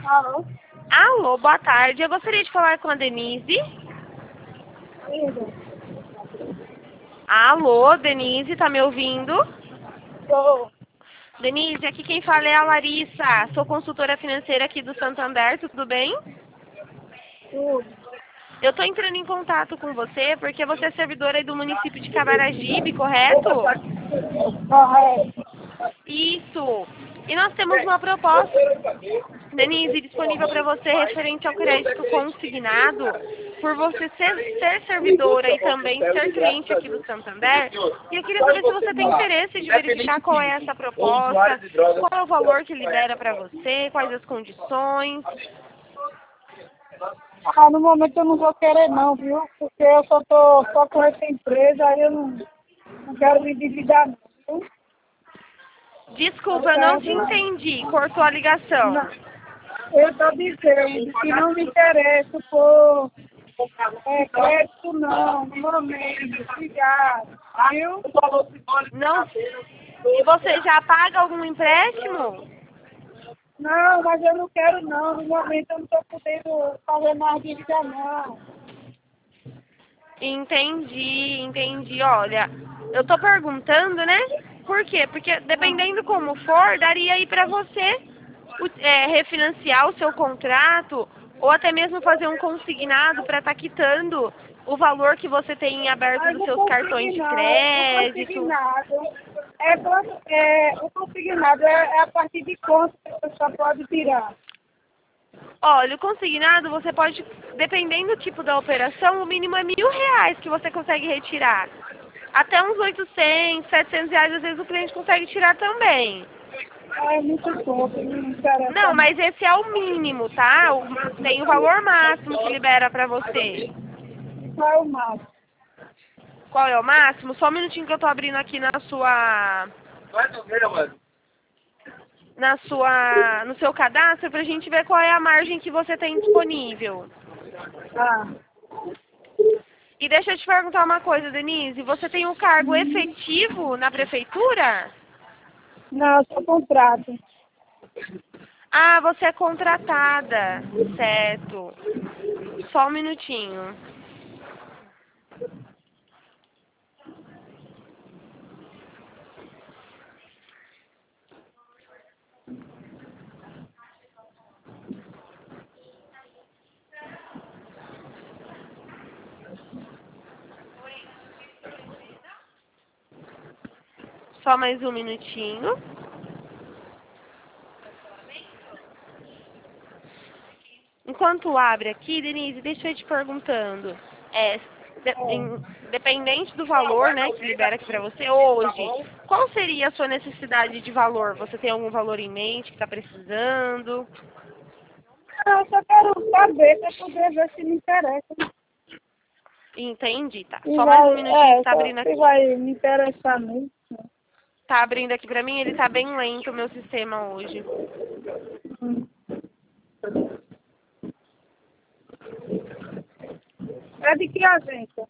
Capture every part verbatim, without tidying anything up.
Alô? Alô, boa tarde. Eu gostaria de falar com a Denise. Isso. Alô, Denise, tá me ouvindo? Tô. Denise, aqui quem fala é a Larissa. Sou consultora financeira aqui do Santander, tudo bem? Tudo. Eu tô entrando em contato com você porque você é servidora aí do município de Camaragibe, correto? Correto. Isso. E nós temos uma proposta, Denise, disponível para você referente ao crédito consignado, por você ser, ser servidora e também ser cliente aqui do Santander. E eu queria saber se você tem interesse de verificar qual é essa proposta, qual é o valor que libera para você, quais as condições. Ah, no momento eu não vou querer não, viu? Porque eu só tô só com essa empresa, aí eu não, não quero me endividar não, viu? Desculpa, eu não te entendi, cortou a ligação. Não, eu tô dizendo que não me interessa por é, crédito não, no momento. Obrigado, viu? Não. E você já paga algum empréstimo? Não, mas eu não quero não, no momento eu não tô podendo fazer mais dívida não. Entendi, entendi. Olha, eu tô perguntando, né? Por quê? Porque dependendo como for, daria aí pra você o- é, refinanciar o seu contrato ou até mesmo fazer um consignado para estar quitando o valor que você tem em aberto Mas dos o seus cartões de consignado, o crédito. consignado, é, quando- é, o consignado é, é a partir de quanto que a pessoa pode tirar. Olha, o consignado você pode, dependendo do tipo da operação, o mínimo é mil reais que você consegue retirar. Até uns oitocentos, setecentos reais, às vezes o cliente consegue tirar também. Ah, é muito pouco, não me interessa Não, não. mas esse é o mínimo, tá? O- tem o valor máximo que libera pra você. Qual é o máximo? Qual é o máximo? Só um minutinho que eu tô abrindo aqui na sua, na sua, no seu cadastro pra gente ver qual é a margem que você tem disponível. Ah, E deixa eu te perguntar uma coisa, Denise. Você tem um cargo efetivo na prefeitura? não, só contrato. Ah, você é contratada. Certo. Só um minutinho. Só mais um minutinho. Enquanto abre aqui, Denise, deixa eu ir te perguntando. É, de- É. em- dependente do valor, né, que libera aqui pra você hoje, qual seria a sua necessidade de valor? Você tem algum valor em mente que está precisando? Não, eu só quero saber para poder ver se me interessa. Entendi, tá. Se Só mais um vai, minutinho que é, tá só abrindo se aqui. vai me interessar mesmo. Tá abrindo aqui pra mim, ele tá bem lento o meu sistema hoje. Hum. É de que agência?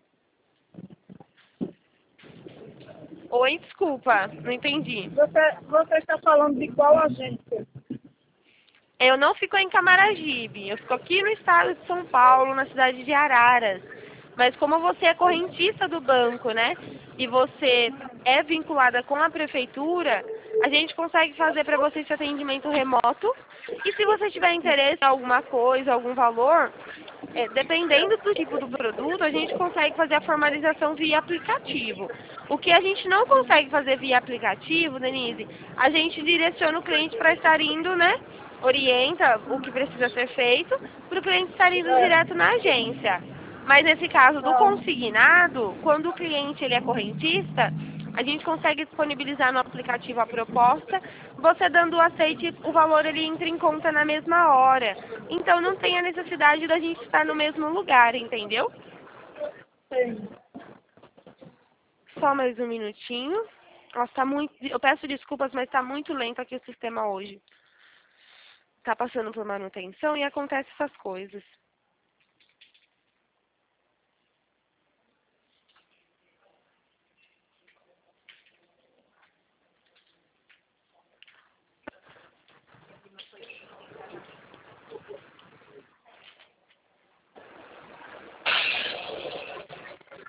Oi, desculpa, não entendi. Você, você está falando de qual agência? Eu não fico em Camaragibe, eu fico aqui no estado de São Paulo, na cidade de Araras. Mas como você é correntista do banco, né? E você é vinculada com a prefeitura, a gente consegue fazer para você esse atendimento remoto. E se você tiver interesse em alguma coisa, algum valor, é, dependendo do tipo do produto, a gente consegue fazer a formalização via aplicativo. O que a gente não consegue fazer via aplicativo, Denise, a gente direciona o cliente para estar indo, né? Orienta o que precisa ser feito para o cliente estar indo direto na agência. Mas nesse caso do Ah, consignado, quando o cliente ele é correntista, a gente consegue disponibilizar no aplicativo a proposta, você dando o aceite, o valor ele entra em conta na mesma hora. Então não tem a necessidade da gente estar no mesmo lugar, entendeu? sim. Só mais um minutinho. Nossa, tá muito. Eu peço desculpas, mas está muito lento aqui o sistema hoje. Tá passando por manutenção e acontece essas coisas.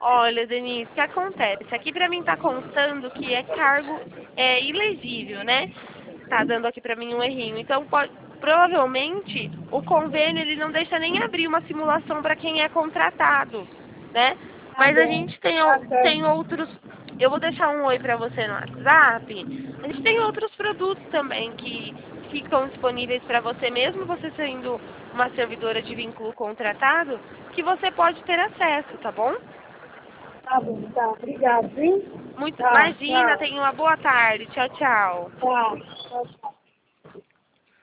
Olha, Denise, o que acontece? Aqui pra mim tá constando que é cargo é, ilegível, né? Tá dando aqui pra mim um errinho. Então, pode, provavelmente, o convênio ele não deixa nem abrir uma simulação para quem é contratado, né? Tá Mas a bom, gente tem, tá o- tem certo. outros... Eu vou deixar um oi pra você no WhatsApp. A gente tem outros produtos também que ficam disponíveis para você, mesmo você sendo uma servidora de vínculo contratado, que você pode ter acesso, tá bom? Tá bom, tá. Obrigado, viu? Muito, Tá, imagina, tchau. tenha uma boa tarde. Tchau, tchau. Tá, tchau.